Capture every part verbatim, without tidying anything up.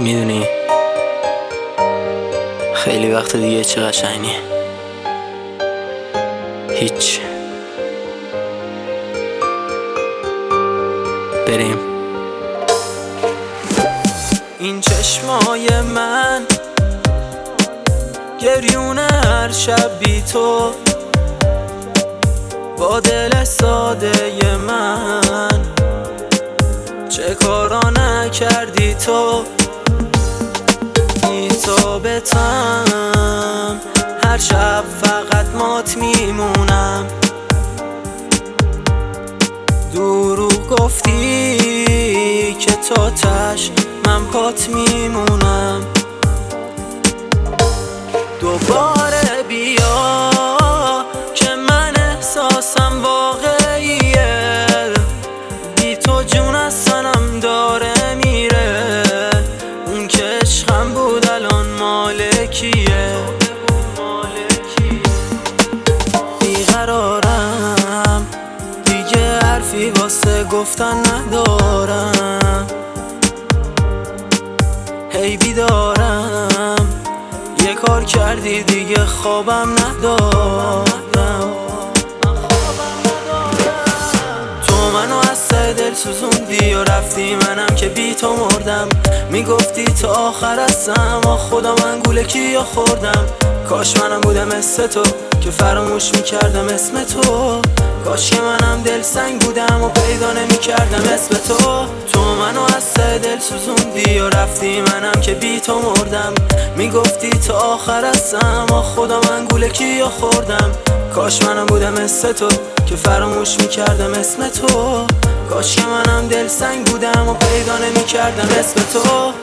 میدونی خیلی وقت دیگه چه قشنگی. هیچ. بریم. این چشمای من گریونه هر شب بی تو، با دل ساده من چه کارا نکردی تو. بی تو بتم هر شب فقط مات میمونم. دروغ گفتی که تا تش من پات میمونم. دوباره بیا که من احساسم واقعیه. بی تو جون از تنم داره میره. اون که عشقم بود الان مالکیه. بیقرارم دیگه حرفی واسه گفتن ندارم. هی بیدارم یه کار کردی دیگه خوابم ندارم. تو منو از سر دل سوزوندی و رفتی، منم که بی تو مردم. میگفتی تا آخر هستم، آ خدا من گوله کیا خوردم. کاش منم بودم مثل تو که فراموش میکردم اسم تو. کاش که منم دل سنگ بودم و پیدا نمیکردم اسم تو. تو منو از سر دل سوزوندی و رفتی، منم که بی تو مردم. میگفتی تا آخر هستم، آ خدا من گوله کیا خوردم. کاش منم بودم مثل تو که فراموش میکردم اسم تو. کاش که منم دل سنگ بودم و پیدا نمیکردم اسم تو.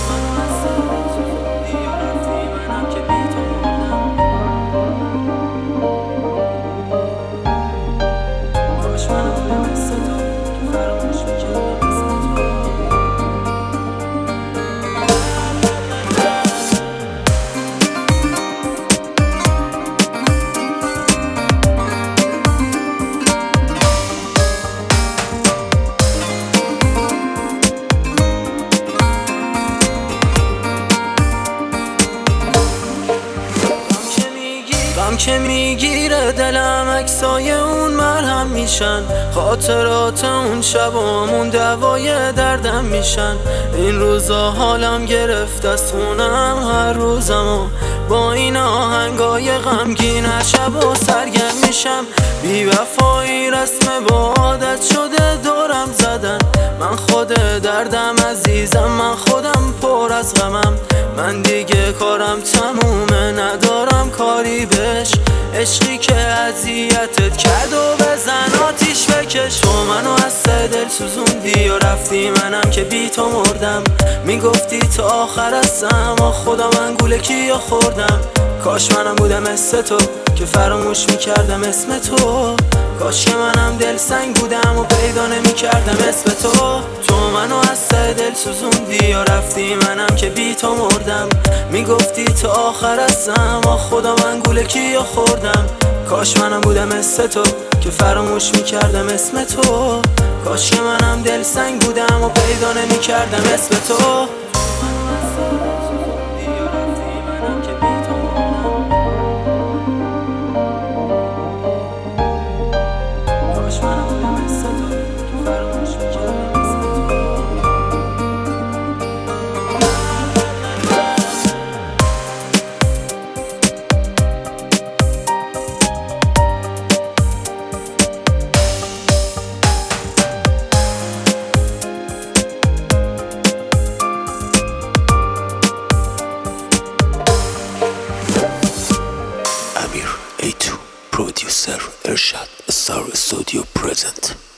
غم که میگیره دلم، عکسای اون مرهم میشن. خاطرات اون شبامون دوای دردم میشن. این روزا حالم گرفت از خونم هر روزمو. با این آهنگای غمگین هر شب و سرگرم میشم. بی وفایی رسم با عادت شده دورم زدن. من خود دردم عزیزم، من خودم پر از غمم. من دیگه کارم تمومه، ندارم کاری بهش. عشقی که اذیتت کرد و بزن آتیش بکش. تو منو از سر دل سوزوندی و رفتی، منم که بی تو مردم. میگفتی تا آخر هستم، آ خدا من گوله کیا خوردم. کاش منم بودم مثل تو که فراموش میکردم اسم تو. کاش که منم دل سنگ بودم و پیدا نمیکردم اسم تو. تو منو از سر دل سوزوندی و رفتی، منم که بی تو مردم. میگفتی تا آخر هستم، آ خدا من گوله کیا خوردم. کاش منم بودم مثل تو که فراموش میکردم اسم تو. کاش که منم دل سنگ بودم و پیدا نمیکردم اسم تو. Amir A two Producer Ershad Star Studio present.